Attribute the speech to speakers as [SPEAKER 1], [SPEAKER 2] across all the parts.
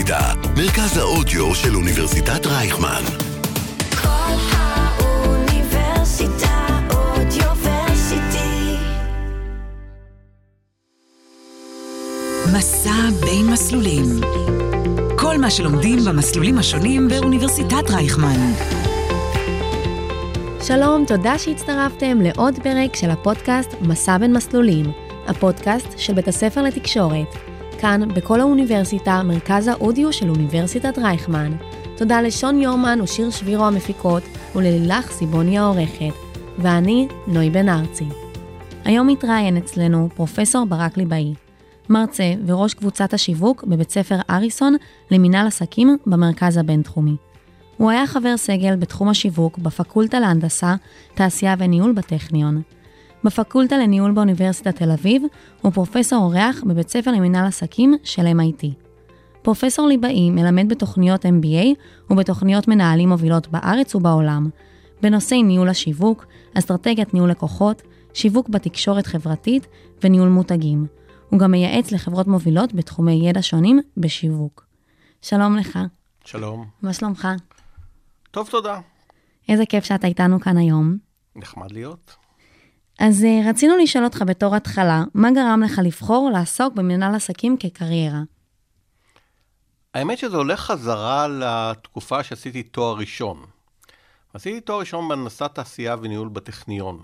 [SPEAKER 1] האוניברסיטה, מרכז האודיו של אוניברסיטת רייכמן.
[SPEAKER 2] כל האוניברסיטה אודיוורסיטי.
[SPEAKER 3] מסע בין מסלולים. כל מה שלומדים במסלולים השונים באוניברסיטת רייכמן.
[SPEAKER 4] שלום, תודה שהצטרפתם לעוד פרק של הפודקאסט מסע בין מסלולים, הפודקאסט של בית הספר לתקשורת. כאן, בכל האוניברסיטה, מרכז האודיו של אוניברסיטת רייכמן. תודה לשון יורמן ושיר שבירו המפיקות, וללילך סיבוני העורכת. ואני, נוי בן ארצי. היום מתראיין אצלנו פרופסור ברק ליבאי, מרצה וראש קבוצת השיווק בבית ספר אריסון למינהל עסקים במרכז הבינתחומי. הוא היה חבר סגל בתחום השיווק בפקולטה להנדסה, תעשייה וניהול בטכניון. בפקולטה לניהול באוניברסיטת תל אביב, הוא פרופסור אורח בבית ספר למינהל עסקים של MIT. פרופסור ליבאי מלמד בתוכניות MBA ובתוכניות מנהלים מובילות בארץ ובעולם, בנושאי ניהול השיווק, אסטרטגיית ניהול לקוחות, שיווק בתקשורת חברתית וניהול מותגים. הוא גם מייעץ לחברות מובילות בתחומי ידע שונים בשיווק. שלום לך.
[SPEAKER 5] שלום.
[SPEAKER 4] מה שלומך?
[SPEAKER 5] טוב, תודה.
[SPEAKER 4] איזה כיף שאתה איתנו כאן היום.
[SPEAKER 5] נחמד להיות.
[SPEAKER 4] אז רצינו לשאול אותך בתור התחלה, מה גרם לך לבחור לעסוק במנהל עסקים כקריירה?
[SPEAKER 5] האמת שזה הולך חזרה לתקופה שעשיתי תואר ראשון. עשיתי תואר ראשון בהנדסת תעשייה וניהול בטכניון.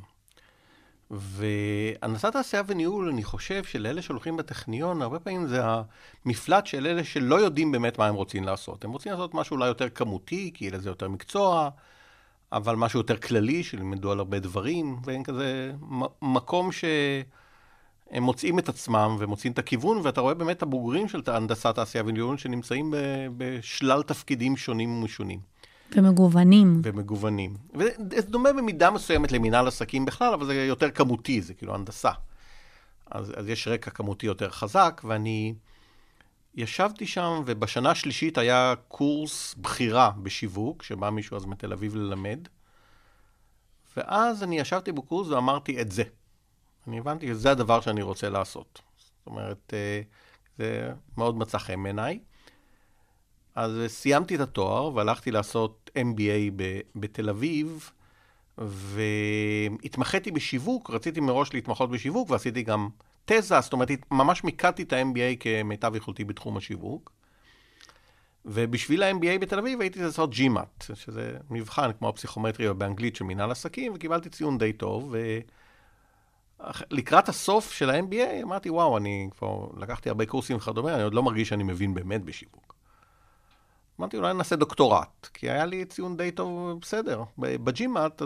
[SPEAKER 5] והנדסת תעשייה וניהול, אני חושב שלאלה שהולכים בטכניון, הרבה פעמים זה המפלט של אלה שלא יודעים באמת מה הם רוצים לעשות. הם רוצים לעשות משהו אולי יותר כמותי, כי זה יותר מקצוע, אבל משהו יותר כללי, שלמדו על הרבה דברים, ואין כזה מקום שהם מוצאים את עצמם ומוצאים את הכיוון, ואתה רואה באמת הבוגרים של הנדסת תעשייה וניהול שנמצאים בשלל תפקידים שונים ומשונים. ומגוונים. וזה דומה במידה מסוימת למינהל עסקים בכלל, אבל זה יותר כמותי, זה כאילו הנדסה. אז יש רקע כמותי יותר חזק, ואני ישבתי שם, ובשנה השלישית היה קורס בחירה בשיווק, שבא מישהו אז מתל אביב ללמד, ואז אני ישבתי בקורס ואמרתי את זה. אני הבנתי שזה הדבר שאני רוצה לעשות. זאת אומרת, זה מאוד מצא חן בעיניי. אז סיימתי את התואר והלכתי לעשות MBA בתל אביב, והתמחיתי בשיווק, רציתי מראש להתמחות בשיווק, ועשיתי גם תזה, זאת אומרת, ממש מיקדתי את ה-MBA כמיטב יכולתי בתחום השיווק. ובשביל ה-MBA בתל אביב הייתי לעשות GMAT, שזה מבחן כמו הפסיכומטריה באנגלית של מנהל עסקים, וקיבלתי ציון די טוב, ולקראת הסוף של ה-MBA אמרתי, וואו, אני כבר לקחתי הרבה קורסים וכדומה, אני עוד לא מרגיש שאני מבין באמת בשיווק. אמרתי, אולי נעשה דוקטורט, כי היה לי ציון די טוב בסדר. בג'ימאט,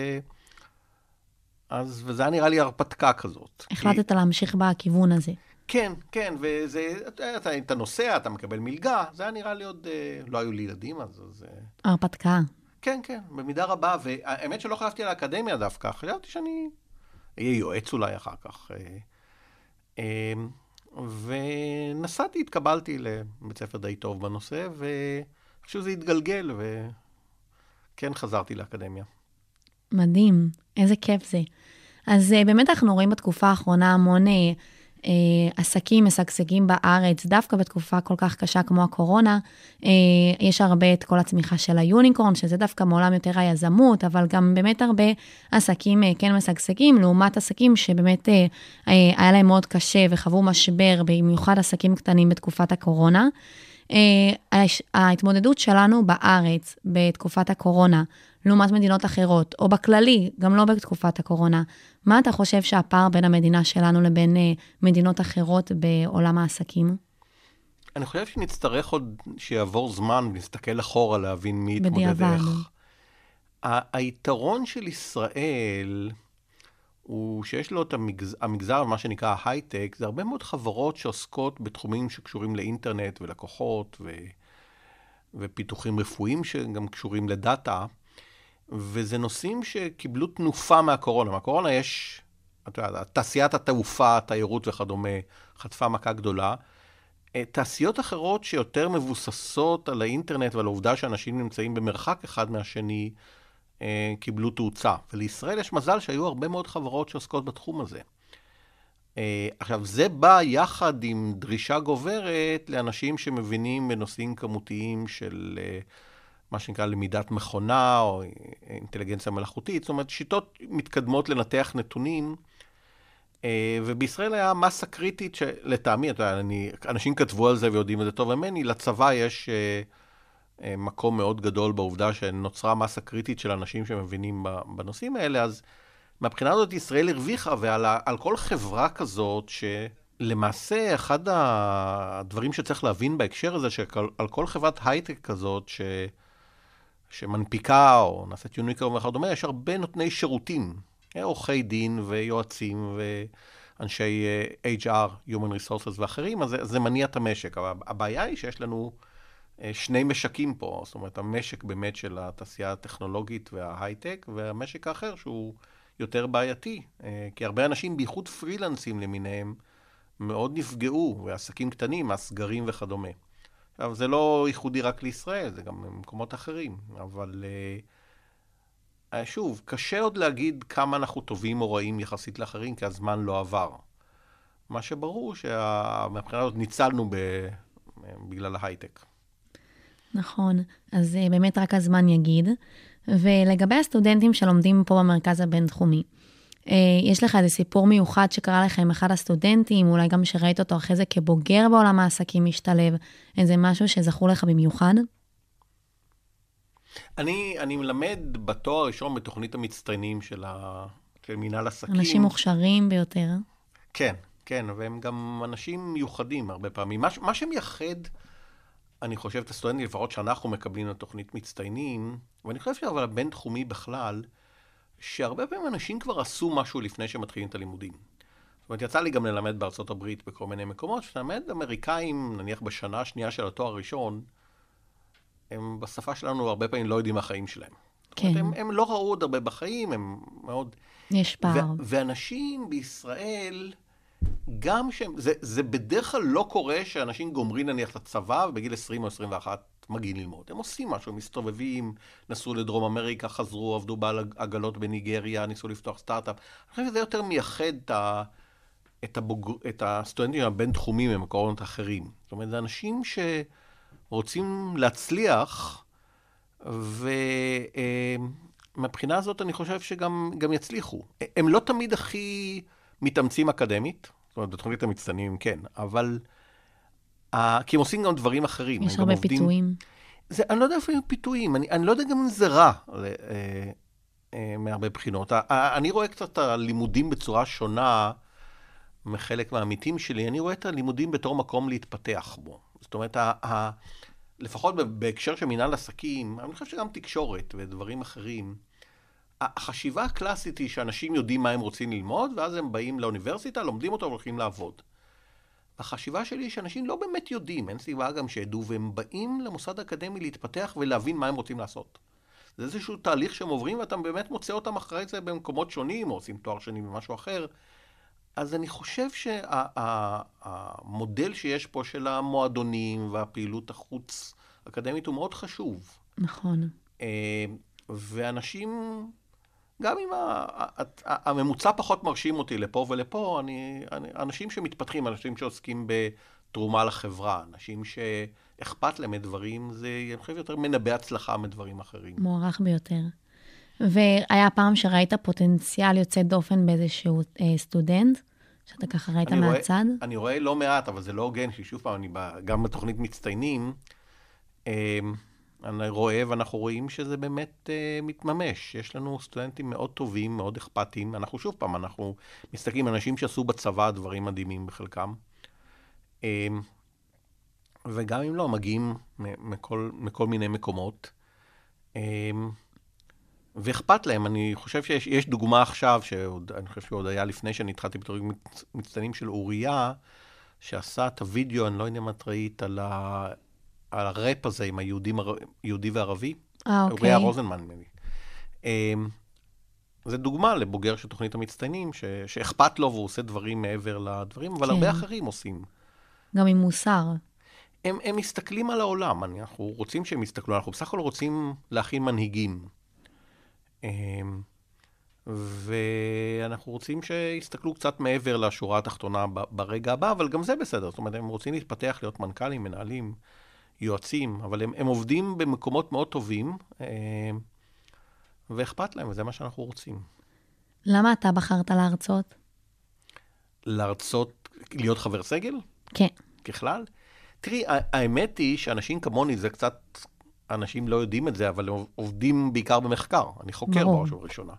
[SPEAKER 5] וזה היה נראה לי הרפתקה כזאת.
[SPEAKER 4] החלטת להמשיך בכיוון הזה.
[SPEAKER 5] כן, כן, וזה, אתה נוסע, אתה מקבל מלגה, זה היה נראה לי עוד, לא היו לי ילדים, אז...
[SPEAKER 4] הרפתקה.
[SPEAKER 5] כן, כן, במידה רבה, והאמת שלא חשבתי על האקדמיה דווקא, חשבתי שאני אהיה יועץ אולי אחר כך. ונסעתי, התקבלתי לבית ספר די טוב בנושא, וחשוב זה התגלגל, וכן חזרתי לאקדמיה.
[SPEAKER 4] מדהים, איזה כיף זה. אז באמת אנחנו רואים בתקופה האחרונה המון עסקים משגשגים בארץ, דווקא בתקופה כל כך קשה כמו הקורונה, יש הרבה את כל הצמיחה של היוניקורן, שזה דווקא מעולם יותר היזמות, אבל גם באמת הרבה עסקים כן משגשגים, לעומת עסקים שבאמת היה להם מאוד קשה וחוו משבר, במיוחד עסקים קטנים בתקופת הקורונה. ההתמודדות שלנו בארץ בתקופת הקורונה, לעומת מדינות אחרות, או בכללי, גם לא בתקופת הקורונה, מה אתה חושב שהפער בין המדינה שלנו לבין מדינות אחרות בעולם העסקים?
[SPEAKER 5] אני חושב שנצטרך עוד שיעבור זמן, ונסתכל אחורה להבין מי יתמודד איך. היתרון של ישראל הוא שיש לו את המגזר, מה שנקרא ההייטק, זה הרבה מאוד חברות שעוסקות בתחומים שקשורים לאינטרנט ולקוחות, ופיתוחים רפואיים שגם קשורים לדאטה, וזה נושאים שקיבלו תנופה מהקורונה. מהקורונה יש, אתה יודע, תעשיית התעופה, התיירות וכדומה, חטפה מכה גדולה. תעשיות אחרות שיותר מבוססות על האינטרנט ועל העובדה שאנשים נמצאים במרחק אחד מהשני, קיבלו תאוצה. ולישראל יש מזל שהיו הרבה מאוד חברות שעוסקות בתחום הזה. עכשיו, זה בא יחד עם דרישה גוברת לאנשים שמבינים בנושאים כמותיים של מה שנקרא למידת מכונה או אינטליגנציה מלאכותית, זאת אומרת, שיטות מתקדמות לנתח נתונים, ובישראל היה מסה קריטית שלטעמי, אנשים כתבו על זה ויודעים את זה טוב ממני, לצבא יש מקום מאוד גדול בעובדה שנוצרה מסה קריטית של אנשים שמבינים בנושאים האלה, אז מהבחינה הזאת ישראל הרוויחה, ועל כל חברה כזאת, שלמעשה אחד הדברים שצריך להבין בהקשר הזה, שעל כל חברת הייטק כזאת, שמנפיקה או נעשית יוניקרום וכדומה, יש הרבה נותני שירותים, עורכי דין ויועצים ואנשי HR, Human Resources ואחרים, אז זה מניע את המשק. אבל הבעיה היא שיש לנו שני משקים פה, זאת אומרת, המשק באמת של התעשייה הטכנולוגית וההייטק, והמשק האחר שהוא יותר בעייתי, כי הרבה אנשים, בייחוד פרילנסים למיניהם, מאוד נפגעו, ועסקים קטנים, הסגרים וכדומה. עכשיו, זה לא ייחודי רק לישראל, זה גם במקומות אחרים, אבל שוב, קשה עוד להגיד כמה אנחנו טובים או רעים יחסית לאחרים, כי הזמן לא עבר. מה שברור שמבחינה הזאת ניצלנו בגלל ההייטק.
[SPEAKER 4] נכון, אז באמת רק הזמן יגיד. ולגבי הסטודנטים שלומדים פה במרכז הבינתחומי, יש לך איזה סיפור מיוחד שקרה לך עם אחד הסטודנטים, אולי גם שראית אותו אחרי זה כבוגר בעולם העסקים משתלב, איזה משהו שזכור לך במיוחד?
[SPEAKER 5] אני מלמד בתואר הראשון בתוכנית המצטיינים של מנהל עסקים.
[SPEAKER 4] אנשים מוכשרים ביותר.
[SPEAKER 5] כן, כן, והם גם אנשים מיוחדים הרבה פעמים. מה שמייחד, אני חושב, את הסטודנטים, לפחות שאנחנו מקבלים לתוכנית מצטיינים, ואני חושב אבל הבינתחומי בכלל, שהרבה פעמים אנשים כבר עשו משהו לפני שמתחילים את הלימודים. זאת אומרת, יצא לי גם ללמד בארצות הברית בכל מיני מקומות, שלמד אמריקאים, נניח בשנה השנייה של התואר הראשון, הם בשפה שלנו הרבה פעמים לא יודעים מה החיים שלהם. כן. זאת אומרת, הם לא ראו עוד הרבה בחיים, הם מאוד...
[SPEAKER 4] יש פער.
[SPEAKER 5] ואנשים בישראל, גם שהם... זה בדרך כלל לא קורה שאנשים גומרים נניח את הצבא, ובגיל 20 או 21 מגיעים ללמוד. הם עושים משהו, מסתובבים, נסעו לדרום אמריקה, חזרו, עבדו בעגלות בניגריה, ניסו לפתוח סטארט-אפ. אני חושב שזה יותר מייחד את הסטודנטים הבינתחומיים ממקומות אחרים. זאת אומרת, זה אנשים שרוצים להצליח, ומבחינה הזאת אני חושב שגם יצליחו. הם לא תמיד הכי מתאמצים אקדמית, זאת אומרת, בתוכנית המצטיינים כן, אבל... כי הם עושים גם דברים אחרים.
[SPEAKER 4] יש הרבה פיתויים.
[SPEAKER 5] אני לא יודע איפה הם פיתויים, אני לא יודע גם אם זה רע מהרבה בחינות. אני רואה קצת את הלימודים בצורה שונה מחלק מהעמיתים שלי, אני רואה את הלימודים בתור מקום להתפתח בו. זאת אומרת, לפחות בהקשר של מנהל עסקים, אני חושב שגם תקשורת ודברים אחרים, החשיבה הקלאסית היא שאנשים יודעים מה הם רוצים ללמוד, ואז הם באים לאוניברסיטה, לומדים אותו והולכים לעבוד. החשיבה שלי היא שאנשים לא באמת יודעים, אין סיבה גם שידעו, והם באים למוסד האקדמי להתפתח ולהבין מה הם רוצים לעשות. זה איזשהו תהליך שהם עוברים, ואתה באמת מוצא אותם אחרי זה במקומות שונים, או עושים תואר שני במשהו אחר. אז אני חושב שהמודל שיש פה של המועדונים והפעילות החוץ אקדמית הוא מאוד חשוב.
[SPEAKER 4] נכון.
[SPEAKER 5] ואנשים... גם אם הממוצע פחות מרשים אותי לפה ולפה, אנשים שמתפתחים, אנשים שעוסקים בתרומה לחברה, אנשים שאכפת להם מדברים, זה אני חושב יותר מנבא הצלחה מדברים אחרים.
[SPEAKER 4] מוערך ביותר. והיה פעם שראית פוטנציאל יוצא דופן באיזשהו סטודנט, שאתה ככה ראית מהצד?
[SPEAKER 5] אני רואה לא מעט, אבל זה לא הוגן, ששוב פעם, גם בתוכנית מצטיינים, אני רואה ואנחנו רואים שזה באמת מתממש. יש לנו סטודנטים מאוד טובים, מאוד אכפתיים. אנחנו שוב פעם, אנחנו מסתכלים על אנשים שעשו בצבא דברים מדהימים בחלקם. וגם אם לא, מגיעים מכל מיני מקומות. ואכפת להם. אני חושב שיש דוגמה עכשיו, אני חושב שעוד היה לפני שאני התחלתי בתורים מצטיינים של אוריה, שעשה את הוידאו, אני לא יודע אם את ראית, על הראפ הזה עם היהודי וערבי.
[SPEAKER 4] אוקיי.
[SPEAKER 5] אוריה רוזנמן. זה דוגמה לבוגר של תוכנית המצטיינים, שאכפת לו והוא עושה דברים מעבר לדברים, אבל הרבה אחרים עושים.
[SPEAKER 4] גם עם מוסר.
[SPEAKER 5] הם מסתכלים על העולם, אנחנו רוצים שהם יסתכלו, אנחנו בסך הכל רוצים להכין מנהיגים. ואנחנו רוצים שיסתכלו קצת מעבר לשורה התחתונה ברגע הבא, אבל גם זה בסדר. זאת אומרת, הם רוצים להתפתח, להיות מנכ"לים, מנהלים, יועצים, אבל הם עובדים במקומות מאוד טובים, ואכפת להם, וזה מה שאנחנו רוצים.
[SPEAKER 4] למה אתה בחרת להרצות?
[SPEAKER 5] להרצות, להיות חבר סגל?
[SPEAKER 4] כן.
[SPEAKER 5] ככלל? תראי, האמת היא שאנשים כמוני, זה קצת, אנשים לא יודעים את זה, אבל הם עובדים בעיקר במחקר. אני חוקר בראש ובראשונה.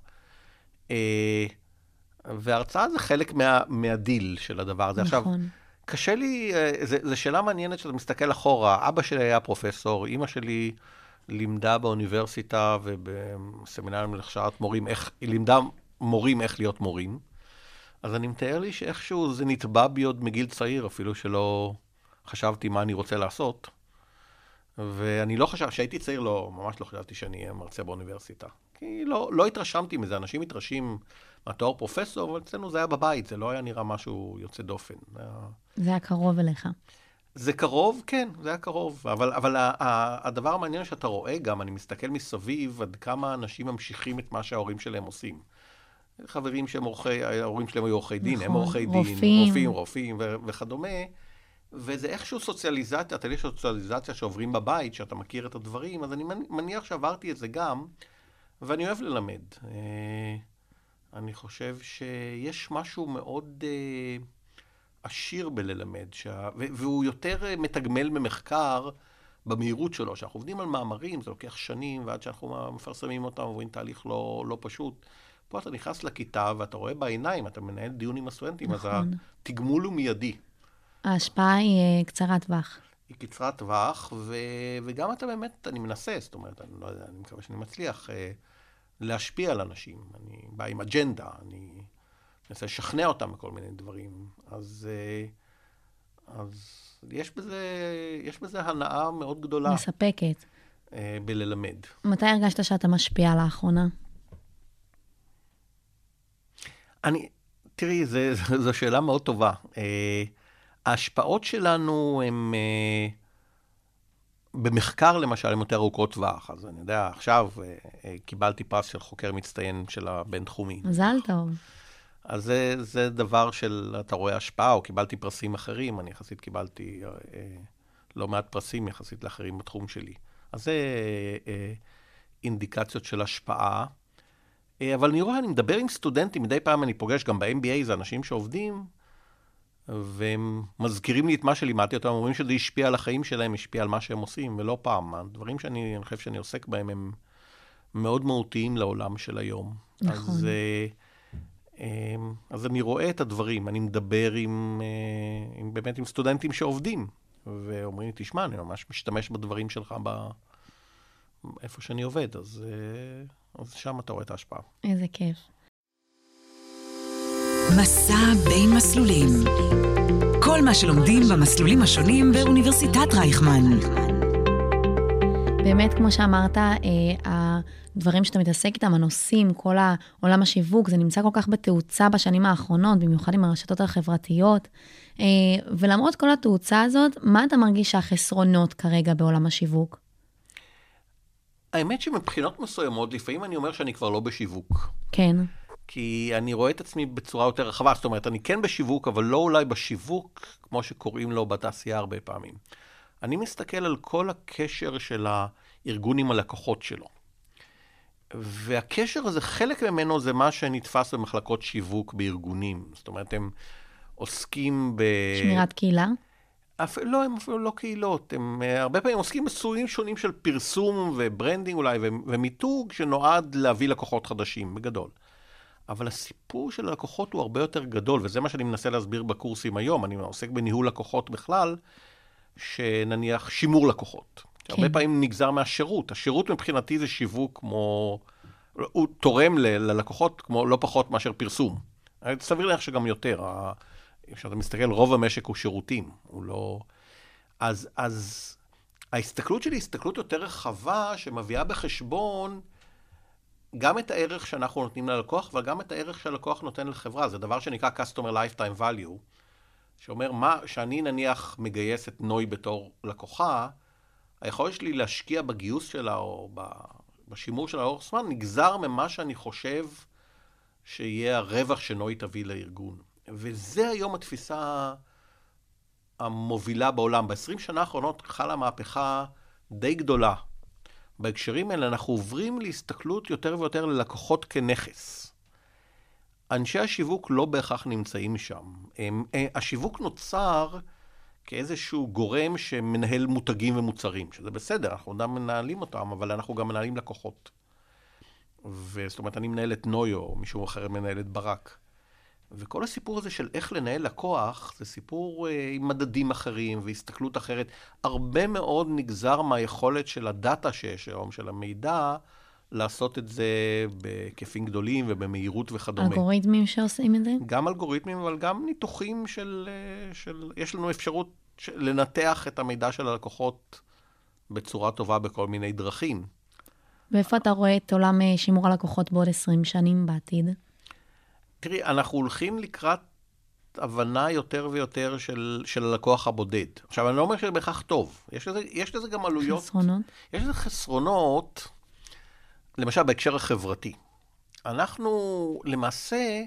[SPEAKER 5] וההרצאה זה חלק מהדיל של הדבר הזה.
[SPEAKER 4] נכון.
[SPEAKER 5] עכשיו, קשה לי, זו שאלה מעניינת שאתה מסתכל אחורה. אבא שלי היה פרופסור, אמא שלי לימדה באוניברסיטה ובסמינרים להכשרת מורים, היא לימדה מורים איך להיות מורים. אז אני מתאר לי שאיכשהו זה נטבע בי עוד מגיל צעיר, אפילו שלא חשבתי מה אני רוצה לעשות. ואני לא חשב, כשהייתי צעיר ממש לא חשבתי שאני אהיה מרצה באוניברסיטה. כי לא התרשמתי מזה, אנשים מתרשים מהתואר פרופסור, אבל אצלנו זה היה בבית, זה לא היה נראה משהו יוצא דופן.
[SPEAKER 4] זה היה קרוב אליך.
[SPEAKER 5] זה קרוב, כן, זה היה קרוב. אבל הדבר המעניין שאתה רואה גם, אני מסתכל מסביב עד כמה אנשים ממשיכים את מה שההורים שלהם עושים. חברים שהם ההורים שלהם היו עורכי דין, הם עורכי דין, רופאים וכדומה. וזה איכשהו סוציאליזציה, תהליך של סוציאליזציה שעוברים בבית, שאתה מכיר את הדברים, אז אני מניח שעברתי את זה גם, ואני אוהב ללמד. אני חושב שיש משהו מאוד עשיר בללמד, והוא יותר מתגמל ממחקר במהירות שלו, שאנחנו עובדים על מאמרים, זה לוקח שנים, ועד שאנחנו מפרסמים אותם, עוברים תהליך לא פשוט. פה אתה נכנס לכיתה, ואתה רואה בעיניים, אתה מנהל דיון עם הסטודנטים, אז התגמול הוא מיידי.
[SPEAKER 4] ההשפעה היא קצרת טווח.
[SPEAKER 5] היא קצרת טווח, וגם אתה באמת, אני מנסה, זאת אומרת, אני לא יודע, אני מקווה שאני מצליח להשפיע על אנשים. אני בא עם אג'נדה, אני מנסה לשכנע אותם בכל מיני דברים. אז יש בזה הנאה מאוד גדולה.
[SPEAKER 4] מספקת.
[SPEAKER 5] בללמד.
[SPEAKER 4] מתי הרגשת שאתה משפיע לאחרונה?
[SPEAKER 5] תראי, זו שאלה מאוד טובה. ההשפעות שלנו הן, במחקר למשל, הן יותר ארוכות טווח. אז אני יודע, עכשיו קיבלתי פרס של חוקר מצטיין של הבינתחומי.
[SPEAKER 4] מזל טוב.
[SPEAKER 5] אז זה דבר של, אתה רואה השפעה, או קיבלתי פרסים אחרים, אני יחסית קיבלתי לא מעט פרסים יחסית לאחרים בתחום שלי. אז זה אינדיקציות של השפעה. אבל אני מדבר עם סטודנטים, מדי פעם אני פוגש, גם ב-MBA זה אנשים שעובדים, והם מזכירים לי את מה שלימדתי אותם, אומרים שזה השפיע על החיים שלהם, השפיע על מה שהם עושים, ולא פעם. הדברים שאני חושב שאני עוסק בהם הם מאוד מהותיים לעולם של היום.
[SPEAKER 4] נכון.
[SPEAKER 5] אז אני רואה את הדברים, אני מדבר באמת עם סטודנטים שעובדים, ואומרים לי, תשמע, אני ממש משתמש בדברים שלך איפה שאני עובד, אז שם אתה רואה את ההשפעה.
[SPEAKER 4] איזה כיף.
[SPEAKER 3] מסע בין מסלולים. כל מה שלומדים במסלולים השונים באוניברסיטת רייכמן.
[SPEAKER 4] באמת, כמו שאמרת, הדברים שאתה מתעסק איתם, הנושאים, כל העולם השיווק, זה נמצא כל כך בתאוצה בשנים האחרונות, במיוחד עם הרשתות החברתיות. ולמרות כל התאוצה הזאת, מה אתה מרגיש שהחסרונות כרגע בעולם השיווק?
[SPEAKER 5] האמת שמבחינות מסוימות, לפעמים אני אומר שאני כבר לא בשיווק.
[SPEAKER 4] כן.
[SPEAKER 5] כי אני רואה את עצמי בצורה יותר רחבה. זאת אומרת, אני כן בשיווק, אבל לא אולי בשיווק, כמו שקוראים לו בתעשייה הרבה פעמים. אני מסתכל על כל הקשר של הארגון עם הלקוחות שלו. והקשר הזה, חלק ממנו זה מה שנתפס במחלקות שיווק בארגונים. זאת אומרת, הם עוסקים
[SPEAKER 4] שמירת קהילה?
[SPEAKER 5] לא, הם אפילו לא קהילות. הם הרבה פעמים עוסקים בסוגים שונים של פרסום וברנדינג אולי, ומיתוג שנועד להביא לקוחות חדשים, בגדול. אבל הסיפור של הלקוחות הוא הרבה יותר גדול, וזה מה שאני מנסה להסביר בקורסים היום. אני עוסק בניהול לקוחות בכלל, שנניח שימור לקוחות. כן. הרבה פעמים נגזר מהשירות. השירות מבחינתי זה שיווק כמו, הוא תורם ללקוחות כמו לא פחות מאשר פרסום. סביר לך שגם יותר. כשאתה מסתכל, רוב המשק הוא שירותים. הוא לא... אז ההסתכלות שלי היא הסתכלות יותר רחבה, שמביאה בחשבון גם את הערך שאנחנו נותנים ללקוח, וגם את הערך שהלקוח נותן לחברה. זה דבר שנקרא Customer Lifetime Value, שאומר, שאני נניח מגייס את נוי בתור לקוחה, היכולת שלי להשקיע בגיוס שלה, או בשימור שלה לאורך זמן, נגזר ממה שאני חושב שיהיה הרווח שנוי תביא לארגון. וזה היום התפיסה המובילה בעולם. ב-20 שנה האחרונות חלה מהפכה די גדולה. בהקשרים האלה אנחנו עוברים להסתכלות יותר ויותר ללקוחות כנכס. אנשי השיווק לא בהכרח נמצאים שם. השיווק נוצר כאיזשהו גורם שמנהל מותגים ומוצרים, שזה בסדר, אנחנו גם מנהלים אותם, אבל אנחנו גם מנהלים לקוחות. זאת אומרת, אני מנהל את נויו, או מישהו אחר מנהל את ברק. וכל הסיפור הזה של איך לנהל לקוח, זה סיפור עם מדדים אחרים והסתכלות אחרת. הרבה מאוד נגזר מהיכולת של הדאטה שיש היום, של המידע, לעשות את זה בהיקפים גדולים ובמהירות וכדומה.
[SPEAKER 4] אלגוריתמים שעושים את זה?
[SPEAKER 5] גם אלגוריתמים, אבל גם ניתוחים יש לנו אפשרות לנתח את המידע של הלקוחות בצורה טובה בכל מיני דרכים.
[SPEAKER 4] ואיפה אתה רואה את עולם שימור הלקוחות בעוד 20 שנים בעתיד?
[SPEAKER 5] תראי, אנחנו הולכים לקראת הבנה יותר ויותר של הלקוח הבודד. עכשיו, אני לא אומר שזה בהכרח טוב. יש לזה גם עלויות.
[SPEAKER 4] חסרונות?
[SPEAKER 5] יש לזה חסרונות, למשל בהקשר החברתי. אנחנו למעשה,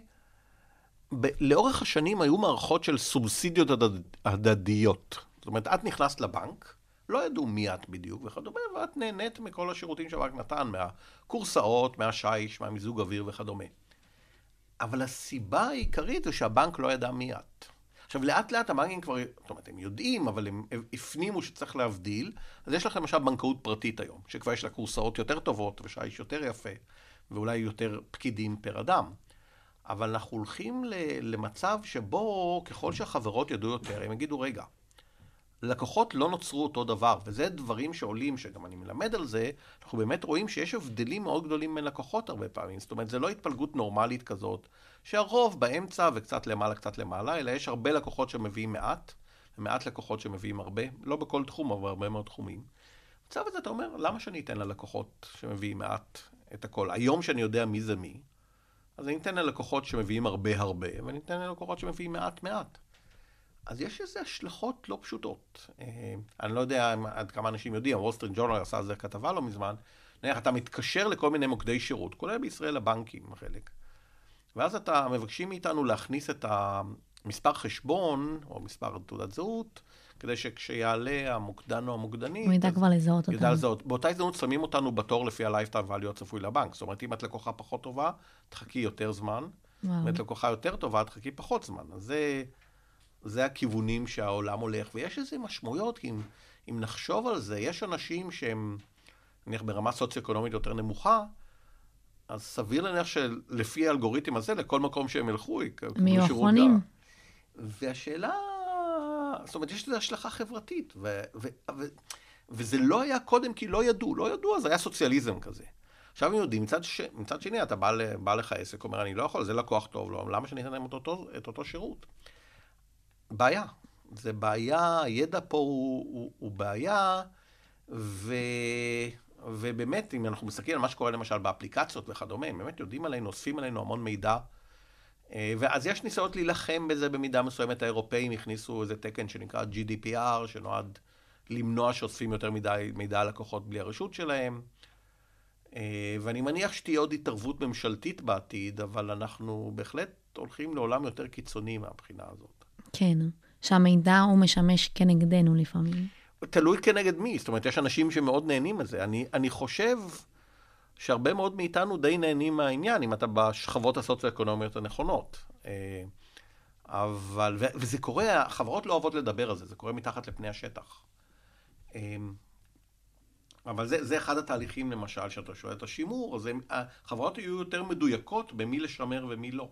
[SPEAKER 5] לאורך השנים היו מערכות של סובסידיות הדדיות. זאת אומרת, את נכנסת לבנק, לא ידעו מי את בדיוק וכדומה, ואת נהנית מכל השירותים שהבנק נתן, מהקורסאות, מהשיש, מהמיזוג אוויר וכדומה. אבל הסיבה העיקרית זה שהבנק לא ידע מי את. עכשיו, לאט לאט הבנקים כבר, זאת אומרת, הם יודעים, אבל הם הפנימו שצריך להבדיל. אז יש לכם למשל בנקאות פרטית היום, שכבר יש לה קורסאות יותר טובות, ושיש יותר יפה, ואולי יותר פקידים פר אדם. אבל אנחנו הולכים למצב שבו, ככל שהחברות ידעו יותר, הם יגידו, רגע, לקוחות לא נוצרו אותו דבר, וזה דברים שעולים, שגם אני מלמד על זה, אנחנו באמת רואים שיש הבדלים מאוד גדולים בין לקוחות הרבה פעמים. זאת אומרת, זה לא התפלגות נורמלית כזאת, שהרוב באמצע וקצת למעלה, קצת למעלה, אלא יש הרבה לקוחות שמביאים מעט, ומעט לקוחות שמביאים הרבה, לא בכל תחום, אבל הרבה מאוד תחומים. במצב הזה אתה אומר, למה שאני אתן ללקוחות שמביאים מעט את הכל? היום שאני יודע מי זה מי, אז אני אתן ללקוחות שמביאים הרבה, ואני אתן ללקוחות שמביאים מעט. אז יש איזה השלכות לא פשוטות. אני לא יודע עד כמה אנשים יודעים, וול סטריט ג'ורנל עשה על זה כתבה לא מזמן, נניח, אתה מתקשר לכל מיני מוקדי שירות, כולל בישראל הבנקים חלק, ואז אתה מבקשים מאיתנו להכניס את המספר חשבון, או מספר תעודת זהות, כדי שכשיעלה המוקדן או המוקדנית,
[SPEAKER 4] הוא ידע כבר לזהות אותנו.
[SPEAKER 5] באותה הזדמנות שמים אותנו בתור לפי ה-lifetime value הצפוי לבנק. זאת אומרת, אם את לקוחה פחות טובה, תחכי יותר זמן, אם את לקוחה יותר טובה, תחכי פחות זמן. אז זה הכיוונים שהעולם הולך, ויש איזה משמעויות, כי אם נחשוב על זה, יש אנשים שהם, נניח ברמה סוציו-אקונומית יותר נמוכה, אז סביר להניח שלפי האלגוריתם הזה, לכל מקום שהם ילכו,
[SPEAKER 4] הם יהיו אחרונים.
[SPEAKER 5] והשאלה, זאת אומרת, יש לזה השלכה חברתית, וזה לא היה קודם כי לא ידעו, אז היה סוציאליזם כזה. עכשיו הם יודעים, מצד שני, אתה בא לך עסק, אומר, אני לא יכול, זה לקוח טוב, לא, למה שאני אתן להם את אותו שירות? בעיה. זה בעיה, הידע פה הוא בעיה, ובאמת, אם אנחנו מסתכלים על מה שקורה למשל באפליקציות וכדומה, הם באמת יודעים עלינו, אוספים עלינו המון מידע, ואז יש ניסיונות להילחם בזה במידה מסוימת. האירופאים הכניסו איזה תקן שנקרא GDPR, שנועד למנוע שאוספים יותר מידע על לקוחות בלי הרשות שלהם, ואני מניח שתהיה עוד התערבות ממשלתית בעתיד, אבל אנחנו בהחלט הולכים לעולם יותר קיצוני מהבחינה הזאת.
[SPEAKER 4] כן, שהמידע הוא משמש כנגדנו לפעמים.
[SPEAKER 5] תלוי כנגד מי, זאת אומרת, יש אנשים שמאוד נהנים מזה. אני חושב שהרבה מאוד מאיתנו די נהנים מהעניין, אם אתה בשכבות הסוציו-אקונומיות הנכונות. וזה קורה, החברות לא אוהבות לדבר על זה, זה קורה מתחת לפני השטח. אבל זה אחד התהליכים, למשל, שאתה שואל את השימור, אז החברות יהיו יותר מדויקות במי לשמר ומי לא.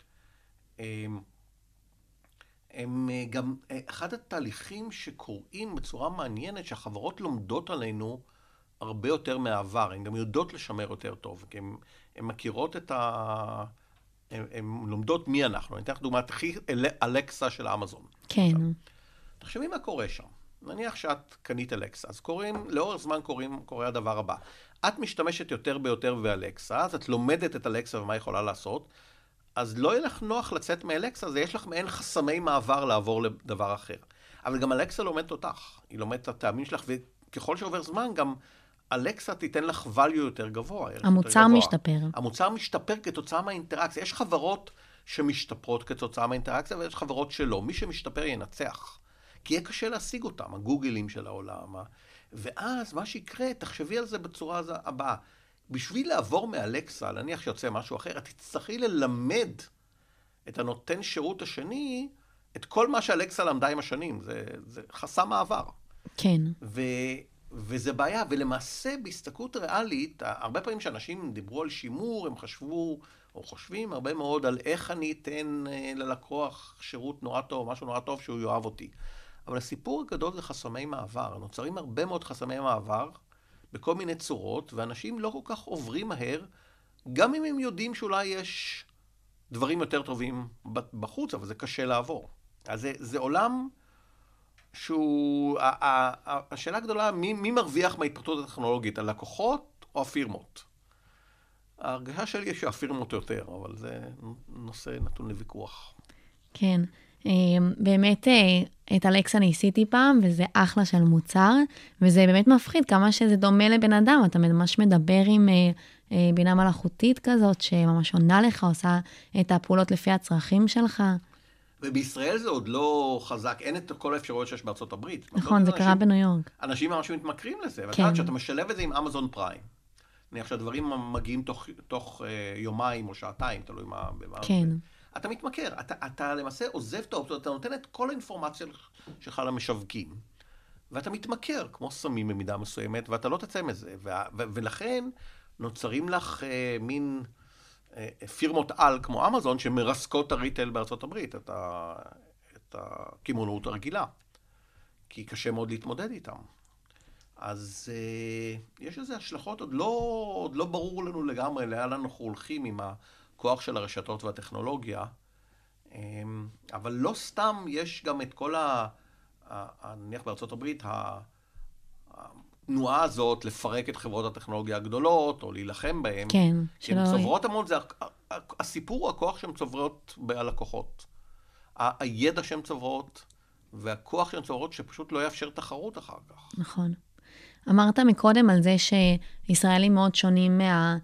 [SPEAKER 5] הם גם, אחד התהליכים שקוראים בצורה מעניינת, שהחברות לומדות עלינו הרבה יותר מהעבר, הן גם יודעות לשמר יותר טוב, כי הן מכירות הן לומדות מי אנחנו. אני אתן לך דוגמה, תחי אלקסה של אמזון.
[SPEAKER 4] כן.
[SPEAKER 5] תחשבי מה קורה שם. נניח שאת קנית אלקסה, אז לאורך זמן קורה הדבר הבא. את משתמשת יותר ביותר באלקסה, אז את לומדת את אלקסה ומה היא יכולה לעשות, אז לא יהיה לך נוח לצאת מאלקסה, אז יש לך מעין חסמי מעבר לעבור לדבר אחר. אבל גם אלקסה לומדת אותך, היא לומדת את הטעמים שלך, וככל שעובר זמן גם אלקסה תיתן לך value יותר גבוה.
[SPEAKER 4] המוצר משתפר.
[SPEAKER 5] המוצר משתפר כתוצאה מהאינטראקציה. יש חברות שמשתפרות כתוצאה מהאינטראקציה, ויש חברות שלא. מי שמשתפר ינצח. כי יהיה קשה להשיג אותם, הגוגלים של העולם. ואז מה שיקרה, תחשבי על זה בצורה הבאה. בשביל לעבור מאלקסה, להניח שיוצא משהו אחר, את תצטרכי ללמד את הנותן שירות השני, את כל מה שאלקסה למדה עם השנים. זה חסם מעבר.
[SPEAKER 4] כן.
[SPEAKER 5] וזה בעיה, ולמעשה בהסתכלות ריאלית, הרבה פעמים שאנשים דיברו על שימור, הם חשבו, או חושבים הרבה מאוד על איך אני אתן ללקוח שירות נורא טוב, משהו נורא טוב שהוא יאהב אותי. אבל הסיפור הגדול זה חסמי מעבר. נוצרים הרבה מאוד חסמי מעבר, בכל מיני צורות, ואנשים לא כל כך עוברים מהר, גם אם הם יודעים שאולי יש דברים יותר טובים בחוץ, אבל זה קשה לעבור. אז זה עולם שהוא, השאלה הגדולה, מי מרוויח מההתפתחות הטכנולוגית, הלקוחות או הפירמות? ההרגשה שלי היא שהפירמות יותר, אבל זה נושא נתון לוויכוח.
[SPEAKER 4] כן, באמת את אלקסה ניסיתי פעם, וזה אחלה של מוצר, וזה באמת מפחיד כמה שזה דומה לבן אדם, אתה ממש מדבר עם בינה מלאכותית כזאת, שממש עונה לך, עושה את הפעולות לפי הצרכים שלך.
[SPEAKER 5] ובישראל זה עוד לא חזק, אין את כל האפשרויות שיש בארצות הברית.
[SPEAKER 4] נכון, זה קרה בניו יורק.
[SPEAKER 5] אנשים ממש מתמכרים לזה,
[SPEAKER 4] כן.
[SPEAKER 5] ואתה כשאתה משלב את זה עם אמזון פריים, נניח שהדברים מגיעים תוך יומיים או שעתיים, תלוי מה...
[SPEAKER 4] כן.
[SPEAKER 5] אתה מתמכר, אתה למעשה עוזב את האופציות, אתה נותן את כל האינפורמציה שלך למשווקים, ואתה מתמכר, כמו סמים במידה מסוימת, ואתה לא תצא מזה, ולכן נוצרים לך מין פירמות על כמו אמזון, שמרסקות הריטל בארצות הברית, את הכימונות הרגילה, כי קשה מאוד להתמודד איתם. אז יש איזה השלכות, עוד לא ברור לנו לגמרי לאן אנחנו הולכים עם הכוח של הרשתות והטכנולוגיה, אבל לא סתם יש גם את כל נניח בארצות הברית, התנועה הזאת לפרק את חברות הטכנולוגיה הגדולות, או להילחם בהן.
[SPEAKER 4] כן.
[SPEAKER 5] שהן צוברות המון, הסיפור הוא הכוח שהן צוברות בלקוחות. הידע שהן צוברות, והכוח שהן צוברות שפשוט לא יאפשר תחרות אחר כך.
[SPEAKER 4] נכון. אמרת מקודם על זה שישראלים מאוד שונים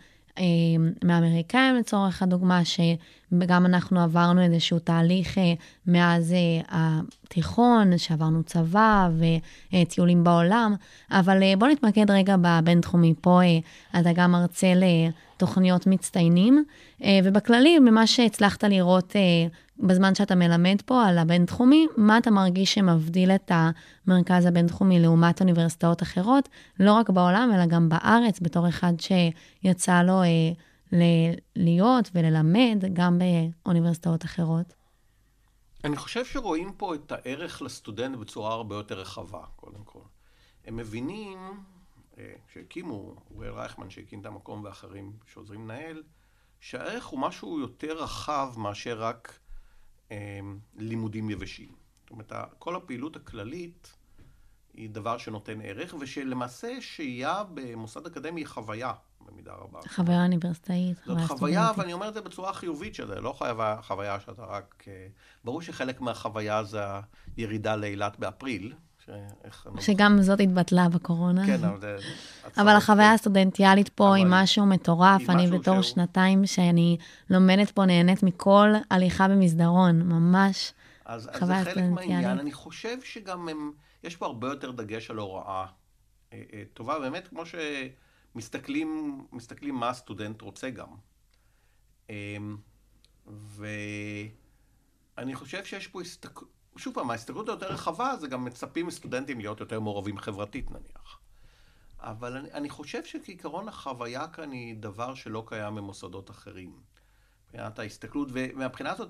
[SPEAKER 4] מהאמריקאים, לצורך הדוגמה, שגם אנחנו עברנו איזשהו תהליך מאז התיכון, שעברנו צבא וטיולים בעולם, אבל בוא נתמקד רגע בבינתחומי. פה אתה גם מרצה לתוכניות מצטיינים, ובכללי, ממה שהצלחת לראות בזמן שאתה מלמד פה על הבינתחומי, מה אתה מרגיש שמבדיל את המרכז הבינתחומי לעומת אוניברסיטאות אחרות, לא רק בעולם, אלא גם בארץ, בתור אחד שיצא לו להיות וללמד גם באוניברסיטאות אחרות?
[SPEAKER 5] אני חושב שרואים פה את הערך לסטודנט בצורה הרבה יותר רחבה, קודם כל. הם מבינים, שהקימו, אוריאל רייכמן שהקים את המקום ואחרים שעוזרים לנהל, שהערך הוא משהו יותר רחב מאשר רק לימודים יבשים. זאת אומרת, כל הפעילות הכללית היא דבר שנותן ערך, ושלמעשה שהייה במוסד אקדמי היא חוויה במידה רבה.
[SPEAKER 4] חוויה אוניברסיטאית.
[SPEAKER 5] זאת חוויה, ואני אומר את זה בצורה חיובית שזה, לא חוויה שאתה רק... ברור שחלק מהחוויה זה הירידה לאילת באפריל.
[SPEAKER 4] שגם זאת התבטלה בקורונה.
[SPEAKER 5] כן,
[SPEAKER 4] אבל החוויה הסטודנטיאלית פה היא משהו מטורף. אני בתור שנתיים שאני לומדת פה, נהנית מכל הליכה במסדרון, ממש
[SPEAKER 5] חוויה סטודנטיאלית. אז זה חלק מהעניין. אני חושב שגם יש פה הרבה יותר דגש על הוראה טובה, באמת כמו שמסתכלים מה הסטודנט רוצה גם. ואני חושב שיש פה שוב פעם, ההסתכלות היותר רחבה, זה גם מצפים מסטודנטים להיות יותר מעורבים חברתית נניח. אבל אני חושב שכעיקרון החוויה כאן היא דבר שלא קיים במוסדות אחרים. מבחינת ההסתכלות, ומבחינה זאת,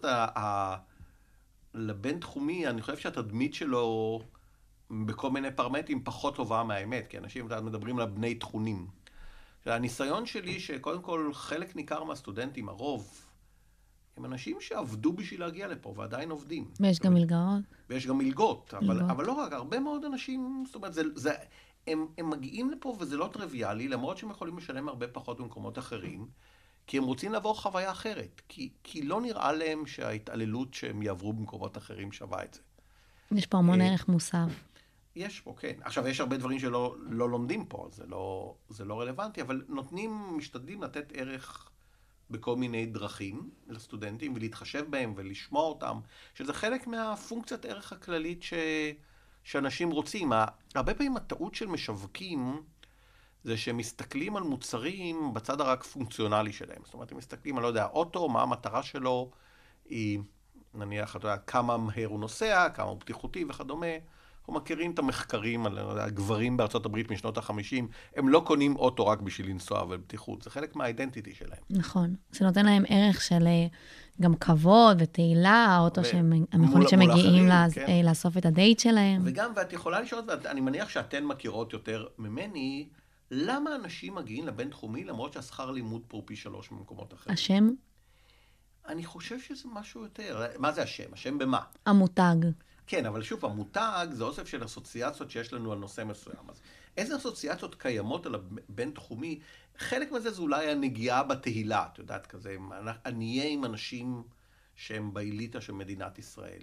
[SPEAKER 5] לבינתחומי, אני חושב שהתדמית שלו בכל מיני פרמטרים פחות טובה מהאמת, כי אנשים מדברים על בני תכונים. הניסיון שלי שקודם כל חלק ניכר מהסטודנטים, הרוב, הם אנשים שעבדו בשביל להגיע לפה, ועדיין עובדים.
[SPEAKER 4] ויש גם מלגות.
[SPEAKER 5] ויש גם מלגות, אבל לא רק, הרבה מאוד אנשים, זאת אומרת, הם מגיעים לפה וזה לא טריוויאלי, למרות שהם יכולים לשלם הרבה פחות במקומות אחרים, כי הם רוצים לעבור חוויה אחרת, כי לא נראה להם שההתעללות שהם יעברו במקומות אחרים שווה את זה.
[SPEAKER 4] יש פה המון ערך מוסף.
[SPEAKER 5] יש פה, כן. עכשיו, יש הרבה דברים שלא לומדים פה, זה לא רלוונטי, אבל משתדלים לתת ערך בכל מיני דרכים לסטודנטים, ולהתחשב בהם ולשמוע אותם, שזה חלק מהפונקציית ערך הכללית שאנשים רוצים. הרבה פעמים הטעות של משווקים, זה שהם מסתכלים על מוצרים בצד הרק פונקציונלי שלהם. זאת אומרת, הם מסתכלים, אני לא יודע, אוטו, מה המטרה שלו, היא, נניח, אתה יודע, כמה מהר הוא נוסע, כמה הוא בטיחותי וכדומה. אנחנו מכירים את המחקרים על הגברים בארצות הברית משנות ה-50, הם לא קונים אוטו רק בשביל לנסוע ובטיחות, זה חלק מהאידנטיטי שלהם.
[SPEAKER 4] נכון, זה נותן להם ערך של גם כבוד ותהילה, האוטו המכונית שמגיעים לאסוף את הדייט שלהם.
[SPEAKER 5] וגם, ואת יכולה לשאול, ואני מניח שאתן מכירות יותר ממני, למה אנשים מגיעים לבינתחומי למרות שהשכר לימוד פה פי 3 במקומות אחרים?
[SPEAKER 4] השם?
[SPEAKER 5] אני חושב שזה משהו יותר. מה זה השם? השם במה?
[SPEAKER 4] המותג.
[SPEAKER 5] כן, אבל שוב, המותג זה אוסף של אסוציאציות שיש לנו על נושא מסוים. אז איזה אסוציאציות קיימות על הבינתחומי? חלק מזה זה אולי הנגיעה בתהילה, את יודעת, כזה, נהיה עם אנשים שהם באליטה של מדינת ישראל.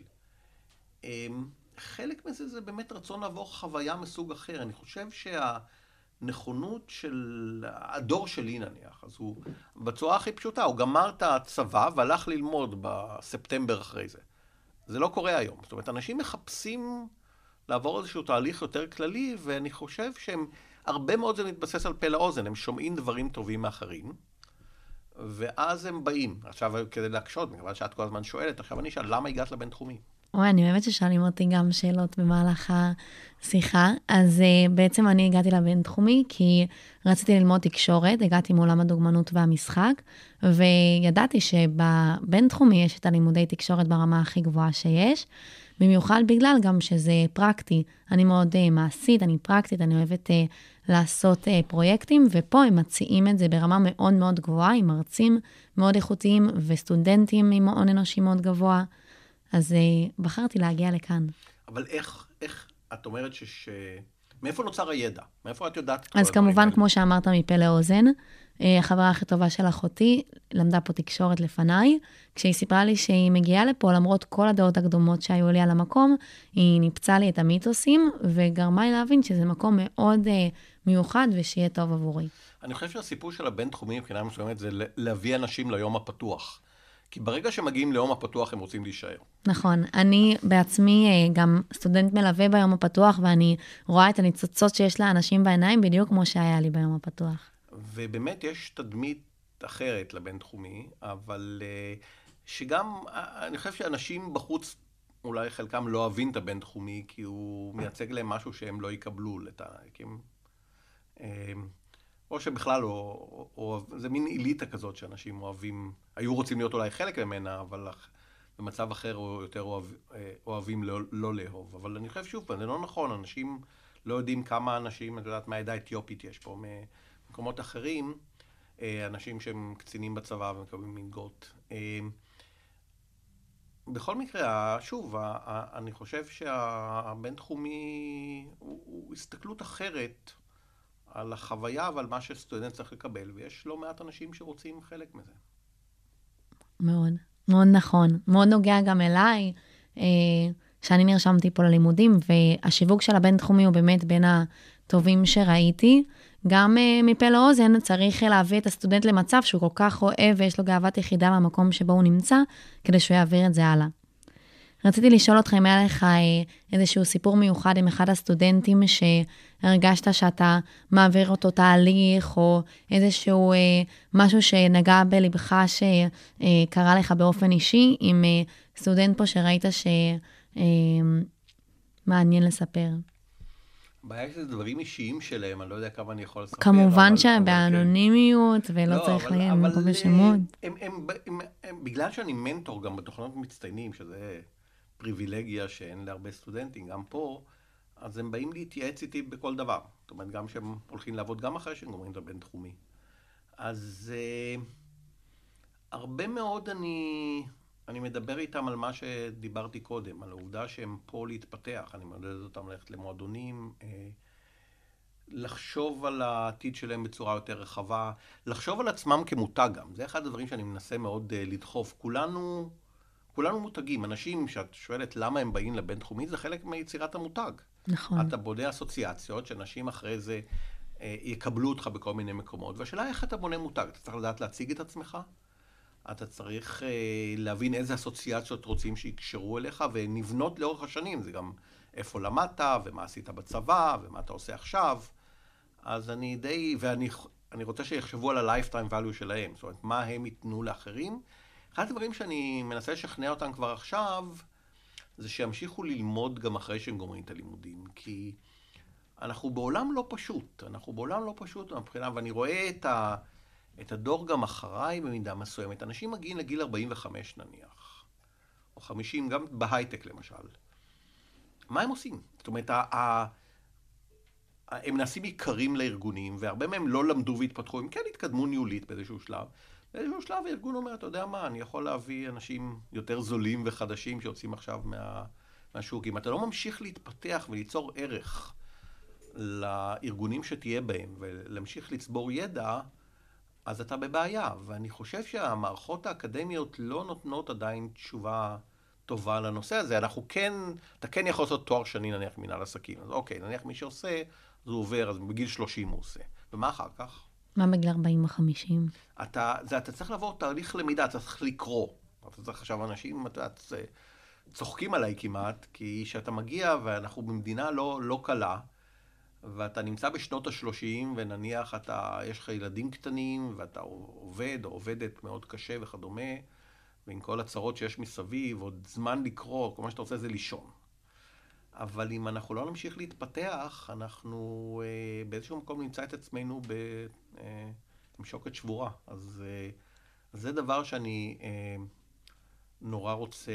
[SPEAKER 5] חלק מזה זה באמת רצון לעבור חוויה מסוג אחר. אני חושב נכונות של הדור שלי נניח, אז הוא בצורה הכי פשוטה, הוא גמר את הצבא והלך ללמוד בספטמבר אחרי זה. זה לא קורה היום. זאת אומרת, אנשים מחפשים לעבור איזשהו תהליך יותר כללי, ואני חושב שהם, הרבה מאוד זה מתבסס על פה לאוזן, הם שומעים דברים טובים מאחרים, ואז הם באים. עכשיו, כדי להקשות, מכיוון שאת כל הזמן שואלת, עכשיו אני אשאל, למה הגעת לבינתחומי?
[SPEAKER 4] אני באמת ששואלים אותי גם שאלות במהלך השיחה. אז בעצם אני הגעתי לבינתחומי כי רציתי ללמוד תקשורת, הגעתי מעולם הדוגמנות והמשחק, וידעתי שבבינתחומי יש את הלימודי תקשורת ברמה הכי גבוהה שיש, במיוחד בגלל גם שזה פרקטי. אני מאוד מעשית, אני פרקטית, אני אוהבת לעשות פרויקטים, ופה הם מציעים את זה ברמה מאוד מאוד גבוהה, עם מרצים מאוד איכותיים וסטודנטים עם הון אנושי מאוד גבוה. אז בחרתי להגיע לכאן.
[SPEAKER 5] אבל איך את אומרת מאיפה נוצר הידע? מאיפה את יודעת?
[SPEAKER 4] אז כמובן, כמו שאמרת, מפה לאוזן, החברה הכי טובה של אחותי למדה פה תקשורת לפניי, כשהיא סיפרה לי שהיא מגיעה לפה, למרות כל הדעות הקדומות שהיו לי על המקום, היא ניפצה לי את המיתוסים, וגרמה לי להבין שזה מקום מאוד מיוחד, ושיהיה טוב עבורי.
[SPEAKER 5] אני חושב שהסיפור של הבינתחומי מבחינה מסוימת זה להביא אנשים ליום הפתוח. כי ברגע שמגיעים ליום הפתוח, הם רוצים להישאר.
[SPEAKER 4] נכון. אני בעצמי גם סטודנט מלווה ביום הפתוח, ואני רואה את הניצוצות שיש לאנשים בעיניים, בדיוק כמו שהיה לי ביום הפתוח.
[SPEAKER 5] ובאמת יש תדמית אחרת לבינתחומי, אבל שגם, אני חושב שאנשים בחוץ, אולי חלקם לא אוהבים את הבינתחומי, כי הוא מייצג להם משהו שהם לא יקבלו או שבכלל זה מין אליטה כזאת שאנשים אוהבים, היו רוצים להיות אולי חלק ממנה, אבל במצב אחר יותר אוהבים לא לאהוב. אבל אני חושב שוב, זה לא נכון, אנשים לא יודעים כמה אנשים, את יודעת, מהעדה האתיופית יש פה, ממקומות אחרים, אנשים שהם קצינים בצבא ומקבלים מלגות. בכל מקרה, שוב, אני חושב שהבינתחומי הוא הסתכלות אחרת, על החוויה ועל מה שסטודנט צריך לקבל, ויש לא מעט אנשים שרוצים חלק מזה.
[SPEAKER 4] מאוד, מאוד נכון. מאוד נוגע גם אליי, שאני נרשמתי פה ללימודים, והשיווק של הבינתחומי הוא באמת בין הטובים שראיתי. גם מפה לאוזן צריך להביא את הסטודנט למצב שהוא כל כך אוהב, ויש לו גאוות יחידה במקום שבו הוא נמצא, כדי שהוא יעביר את זה הלאה. רציתי לשאול אותך אם היה לך איזשהו סיפור מיוחד עם אחד הסטודנטים שהרגשת שאתה מעביר אותו תהליך, או איזשהו משהו שנגע בלבך שקרה לך באופן אישי, עם סטודנט פה שראית שמעניין לספר.
[SPEAKER 5] הבעיה שזה דברים אישיים שלהם, אני לא יודע כמה אני יכול לספר.
[SPEAKER 4] כמובן שבאנונימיות, ולא צריך לנקוב בשמות.
[SPEAKER 5] בגלל שאני מנטור גם בתוכנות מצטיינים, שזה פריבילגיה שאין להרבה סטודנטים, גם פה, אז הם באים להתייעץ איתי בכל דבר. זאת אומרת, גם שהם הולכים לעבוד גם אחרי שהם גומרים את הבינתחומי. אז הרבה מאוד אני מדבר איתם על מה שדיברתי קודם, על העובדה שהם פה להתפתח. אני מעודד אותם ללכת למועדונים, לחשוב על העתיד שלהם בצורה יותר רחבה, לחשוב על עצמם כמותג גם. זה אחד הדברים שאני מנסה מאוד לדחוף. כולנו מותגים. אנשים שאת שואלת למה הם באים לבינתחומי, זה חלק מיצירת המותג.
[SPEAKER 4] נכון.
[SPEAKER 5] אתה בונה אסוציאציות, שאנשים אחרי זה יקבלו אותך בכל מיני מקומות, והשאלה איך אתה בונה מותג. אתה צריך לדעת להציג את עצמך, אתה צריך להבין איזה אסוציאציות רוצים שיקשרו אליך, ונבנות לאורך השנים. זה גם איפה למדת, ומה עשית בצבא, ומה אתה עושה עכשיו. אז ואני רוצה שיחשבו על ה-lifetime value שלהם. זאת אומרת, מה הם ייתנו לאחרים. אחד הדברים שאני מנסה לשכנע אותם כבר עכשיו, זה שימשיכו ללמוד גם אחרי שהם גומרים את הלימודים. כי אנחנו בעולם לא פשוט. מבחינה, ואני רואה את הדור גם אחריי במידה מסוימת. אנשים מגיעים לגיל 45 נניח, או 50, גם בהייטק למשל. מה הם עושים? זאת אומרת, הם נעשים עיקרים לארגונים, והרבה מהם לא למדו והתפתחו, הם כן התקדמו ניהולית באיזשהו שלב. באיזשהו שלב הארגון אומר, אתה יודע מה, אני יכול להביא אנשים יותר זולים וחדשים שיוצאים עכשיו מהשוק. אם אתה לא ממשיך להתפתח וליצור ערך לארגונים שתהיה בהם, ולהמשיך לצבור ידע, אז אתה בבעיה. ואני חושב שהמערכות האקדמיות לא נותנות עדיין תשובה טובה לנושא הזה. אתה כן יכול לעשות תואר שני, נניח מנהל עסקים. אז אוקיי, נניח מי שעושה, זה עובר, אז בגיל 30 הוא עושה. ומה אחר כך?
[SPEAKER 4] מה בגיל 40 ו-50?
[SPEAKER 5] אתה צריך לעבור תהליך למידה, אתה צריך לקרוא. אתה צריך עכשיו אנשים, צוחקים עליי כמעט, כי שאתה מגיע ואנחנו במדינה לא קלה, ואתה נמצא בשנות ה-30, ונניח יש לך ילדים קטנים, ואתה עובד או עובדת מאוד קשה וכדומה, ועם כל הצרות שיש מסביב, עוד זמן לקרוא, כל מה שאתה רוצה זה לישון. אבל אם אנחנו לא נמשיך להתפתח, אנחנו באיזשהו מקום נמצא את עצמנו עם שוקת שבורה. אז זה דבר שאני נורא רוצה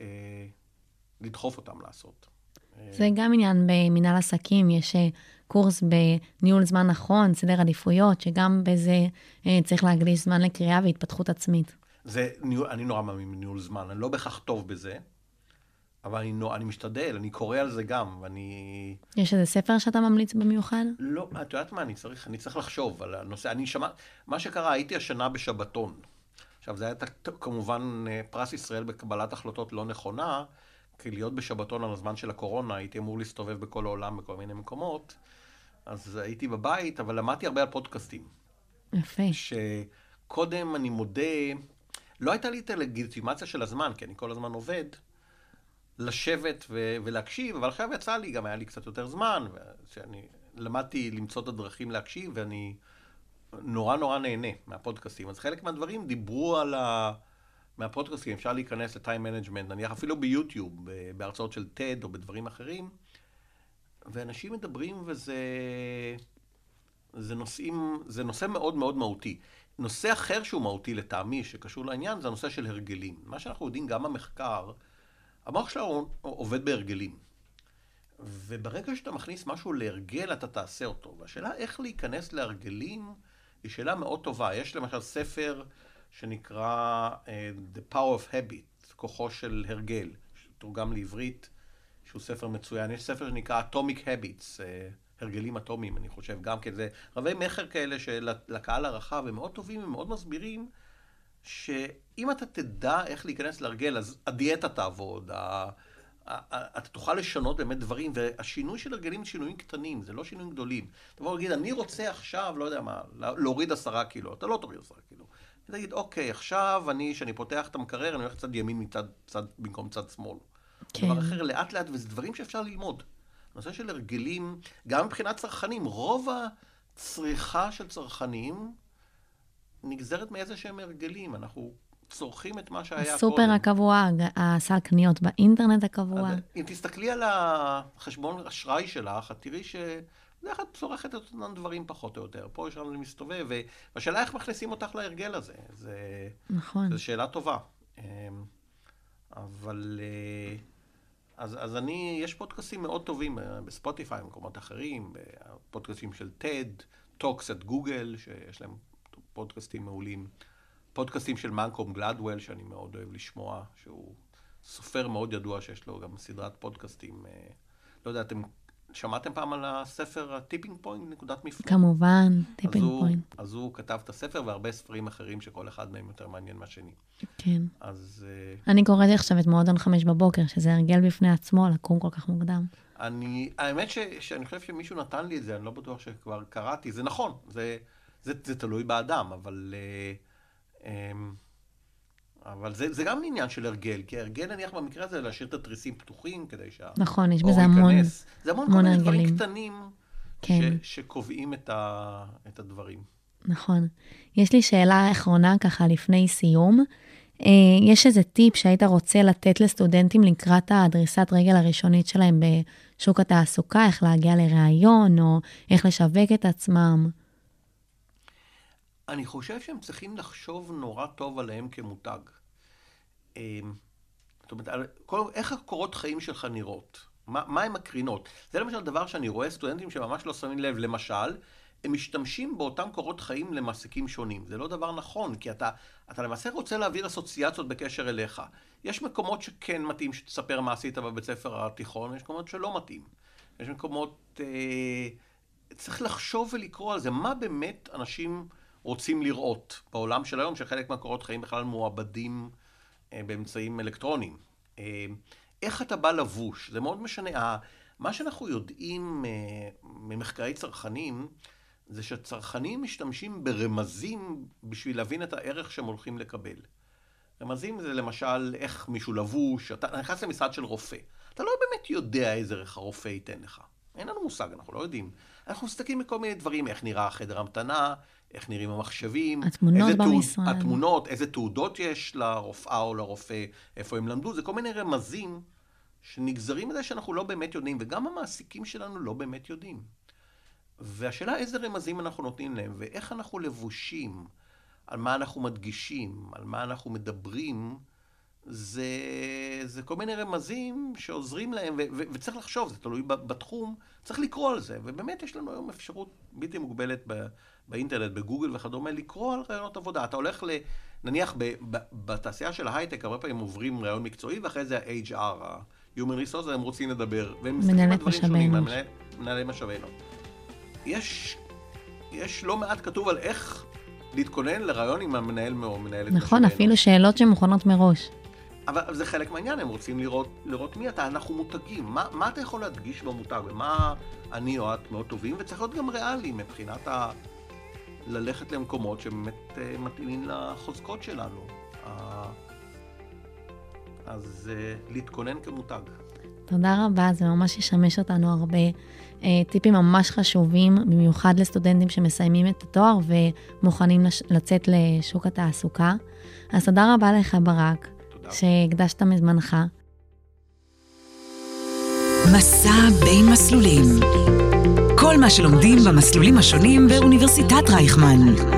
[SPEAKER 5] לדחוף אותם לעשות.
[SPEAKER 4] זה גם עניין במנהל עסקים, יש קורס בניהול זמן נכון, סדר עדיפויות, שגם בזה צריך להקדיש זמן לקריאה והתפתחות עצמית.
[SPEAKER 5] אני נורא מאמין בניהול זמן, אני לא בכך טוב בזה, אבל אני משתדל, אני קורא על זה גם,
[SPEAKER 4] יש איזה ספר שאתה ממליץ במיוחד?
[SPEAKER 5] לא, את יודעת מה, אני צריך לחשוב על הנושא. מה שקרה, הייתי השנה בשבתון. עכשיו, זה היה כמובן פרס ישראל בקבלת החלטות לא נכונה, כי להיות בשבתון על הזמן של הקורונה, הייתי אמור להסתובב בכל העולם, בכל מיני מקומות, אז הייתי בבית, אבל למדתי הרבה על פודקאסטים.
[SPEAKER 4] יפה.
[SPEAKER 5] שקודם אני מודה, לא הייתה לי את הלגיטימציה של הזמן, כי אני כל הזמן עובד, לשבת ולהקשיב, אבל עכשיו יצא לי, גם היה לי קצת יותר זמן, שאני למדתי למצוא את הדרכים להקשיב, ואני נורא נהנה מהפודקאסטים. אז חלק מהדברים דיברו מהפודקאסטים, אפשר להיכנס לטיים מנג'מנט, נניח אפילו ביוטיוב, בהרצאות של TED או בדברים אחרים, ואנשים מדברים זה נושא מאוד מאוד מהותי. נושא אחר שהוא מהותי לטעמי, שקשור לעניין, זה הנושא של הרגלים. מה שאנחנו יודעים גם במחקר, המוח שלנו עובד בהרגלים. וברגע שאתה מכניס משהו להרגל, אתה תעשה אותו. והשאלה איך להיכנס להרגלים, היא שאלה מאוד טובה. יש למשל ספר שנקרא The Power of Habit, כוחו של הרגל, שתורגם לעברית, שהוא ספר מצוין. יש ספר שנקרא Atomic Habits, הרגלים אטומיים, אני חושב, גם כן. זה רבי מחר כאלה שלקהל הרחב, הם מאוד טובים, הם מאוד מסבירים, שאם אתה תדע איך להיכנס להרגל, אז הדיאטה תעבוד, אתה תוכל לשנות באמת דברים, והשינוי של הרגלים זה שינויים קטנים, זה לא שינויים גדולים. אתה יכול להגיד, אני רוצה עכשיו, לא יודע מה, להוריד 10 קילו, אתה לא תוריד 10 קילו. אתה תגיד, אוקיי, עכשיו שאני פותח את המקרר, אני הולך צד ימין במקום צד שמאל. כן. דבר אחר לאט לאט, וזה דברים שאפשר ללמוד. הנושא של הרגלים, גם מבחינת צרכנים, רוב הצריכה של צרכנים נגזרת מאיזה שהם הרגלים. אנחנו צורכים את מה שהיה קודם.
[SPEAKER 4] הסופר הקבוע, הסל קניות באינטרנט הקבוע.
[SPEAKER 5] אם תסתכלי על החשבון אשראי שלך, את תראי שבדרך כלל צורכת את אותם דברים פחות או יותר. פה יש לנו מסתובב, והשאלה איך מכניסים אותך להרגל הזה.
[SPEAKER 4] נכון.
[SPEAKER 5] זו שאלה טובה. אבל אז יש פודקאסטים מאוד טובים בספוטיפיי, במקומות אחרים, פודקאסטים של TED, Talks at Google, שיש להם פודקאסטים מעולים. פודקאסטים של מלקום גלדוול, שאני מאוד אוהב לשמוע, שהוא סופר מאוד ידוע, שיש לו גם סדרת פודקאסטים. לא יודע, אתם שמעתם פעם על הספר טיפינג פוינט, נקודת מפנה?
[SPEAKER 4] כמובן, טיפינג פוינט.
[SPEAKER 5] אז הוא כתב את הספר, והרבה ספרים אחרים שכל אחד מהם יותר מעניין מהשני.
[SPEAKER 4] כן.
[SPEAKER 5] אז
[SPEAKER 4] אני קוראתי עכשיו את מועדון 5 בבוקר, שזה הרגל בפני עצמו, לקום כל כך מוקדם.
[SPEAKER 5] האמת שאני חושב שמישהו נתן לי את זה, אני לא בטוח שכבר קראתי, זה נכון, זה תלוי באדם, אבל זה גם עניין של הרגל, כי הרגל נניח במקרה הזה להשאיר את התריסים פתוחים כדי שהאור ייכנס.
[SPEAKER 4] נכון, יש בזה המון
[SPEAKER 5] זה המון כל מיני דברים קטנים שקובעים את הדברים.
[SPEAKER 4] נכון. יש לי שאלה אחרונה ככה לפני סיום. יש איזה טיפ שהיית רוצה לתת לסטודנטים לקראת הדריסת רגל הראשונית שלהם בשוק התעסוקה, איך להגיע לראיון או איך לשווק את עצמם?
[SPEAKER 5] אני חושב שהם צריכים לחשוב נורא טוב עליהם כמותג. זאת אומרת, איך הקורות חיים שלך נראות? מה הם מקרינות? זה למשל דבר שאני רואה סטודנטים שממש לא שמים לב, למשל, הם משתמשים באותם קורות חיים למעסיקים שונים. זה לא דבר נכון, כי אתה למעשה רוצה להעביר אסוציאציות בקשר אליך. יש מקומות שכן מתאים שתספר מה עשית בבית ספר התיכון, יש מקומות שלא מתאים. יש מקומות, צריך לחשוב ולקרוא על זה, מה באמת אנשים רוצים לראות בעולם של היום, שחלק מהקורות חיים בכלל מועבדים באמצעים אלקטרוניים. איך אתה בא לבוש? זה מאוד משנה. מה שאנחנו יודעים ממחקרי צרכנים, זה שצרכנים משתמשים ברמזים בשביל להבין את הערך שהם הולכים לקבל. רמזים זה למשל איך מישהו לבוש, אתה נכנס למשרד של רופא. אתה לא באמת יודע איזה ערך הרופא ייתן לך. אין לנו מושג, אנחנו לא יודעים. אנחנו מסתכלים בכל מיני דברים, איך נראה חדר המתנה, איך נראים המחשבים,
[SPEAKER 4] התמונות במשרד.
[SPEAKER 5] התמונות, איזה תעודות יש לרופאה או לרופא, איפה הם למדו, זה כל מיני רמזים שנגזרים מזה שאנחנו לא באמת יודעים, וגם המעסיקים שלנו לא באמת יודעים. והשאלה איזה רמזים אנחנו נותנים להם, ואיך אנחנו לבושים, על מה אנחנו מדגישים, על מה אנחנו מדברים, זה כל מיני רמזים שעוזרים להם, וצריך לחשוב, זה תלוי בתחום, צריך לקרוא על זה, ובאמת יש לנו היום אפשרות בלתי מוגבלת באינטרנט, בגוגל וכדומה, לקרוא על רעיונות עבודה. אתה הולך נניח בתעשייה של ההייטק, הרבה פעמים עוברים רעיון מקצועי, ואחרי זה ה-HR, ה-Human Resources, הם רוצים לדבר, והם מסתכלים על דברים שונים, מנהלי משאבינו. יש לא מעט כתוב על איך להתכונן לרעיון עם המנהל או מנהלת משאבינו.
[SPEAKER 4] נכון, אפילו שאלות שמוכנות מראש.
[SPEAKER 5] אבל זה חלק מהעניין, הם רוצים לראות מי אתה, אנחנו מותגים. מה אתה יכול להדגיש במותג, ומה אני או את מאוד טובים, וצריך להיות גם ריאלי מבחינת ללכת למקומות שבאמת מתאימים לחוזקות שלנו. אז להתכונן כמותג.
[SPEAKER 4] תודה רבה, זה ממש ישמש אותנו הרבה. טיפים ממש חשובים, במיוחד לסטודנטים שמסיימים את התואר ומוכנים לצאת לשוק התעסוקה. אז תודה רבה לך ברק, שהקדשת מזמנך.
[SPEAKER 3] מסע בין מסלולים. כל מה שלומדים במסלולים השונים באוניברסיטת רייכמן.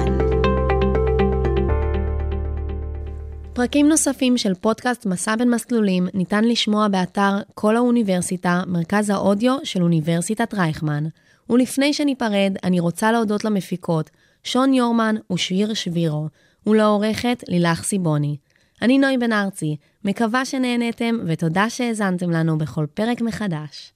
[SPEAKER 4] פרקים נוספים של פודקאסט מסע בין מסלולים ניתן לשמוע באתר כל האוניברסיטה, מרכז האודיו של אוניברסיטת רייכמן. ולפני שניפרד, אני רוצה להודות למפיקות, שון יורמן ושביר שבירו, ולעורכת לילך סיבוני. אני נוי בן ארצי, מקווה שנהנתם ותודה שהאזנתם לנו בכל פרק מחדש.